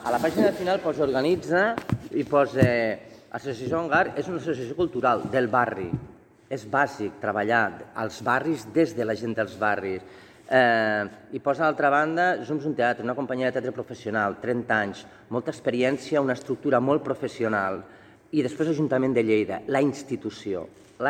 a la pàgina final posa organitza i posa Associació Hangar és una associació cultural del barri. És bàsic treballar als barris des de la gent dels barris. I posa a l'altra banda, som un teatre, una companyia de teatre professional, 30 anys, molta experiència, una estructura molt professional. I després l'Ajuntament de Lleida, la institució.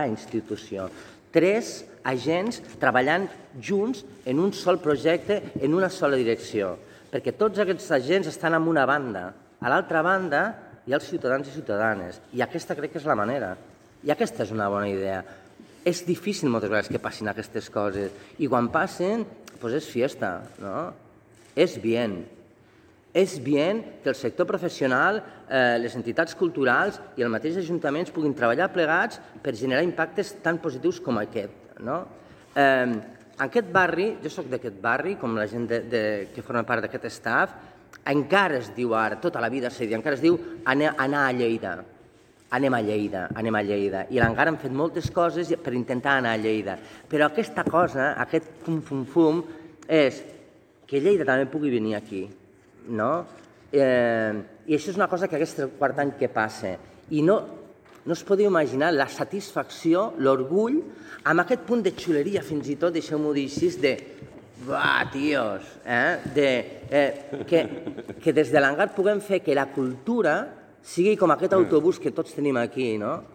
3 agents treballant junts en un sol projecte, en una sola direcció. Perquè tots aquests agents estan en una banda. A l'altra banda hi ha els ciutadans i ciutadanes. I aquesta crec que és la manera. I aquesta és una bona idea. És difícil moltes vegades que passin aquestes coses. I quan passen, doncs és fiesta, no? És bien. És bien que el sector professional, les entitats culturals i els mateixos ajuntaments puguin treballar plegats per generar impactes tan positius com aquest. En aquest barri, jo soc d'aquest barri, com la gent que forma part d'aquest staff, encara es diu ara, tota la vida s'ha dit, encara es diu anar a Lleida. Anem a Lleida. I encara han fet moltes coses per intentar anar a Lleida. Però aquesta cosa, aquest fum-fum-fum, és que Lleida també pugui venir aquí. I això és una cosa que aquest quart any que passa. I no us podeu imaginar la satisfacció, l'orgull, amb aquest punt de xuleria, fins i tot, deixeu-m'ho dir així, de va, tios, que des de l'hangar puguem fer que la cultura sigui com aquest autobús que tots tenim aquí, no?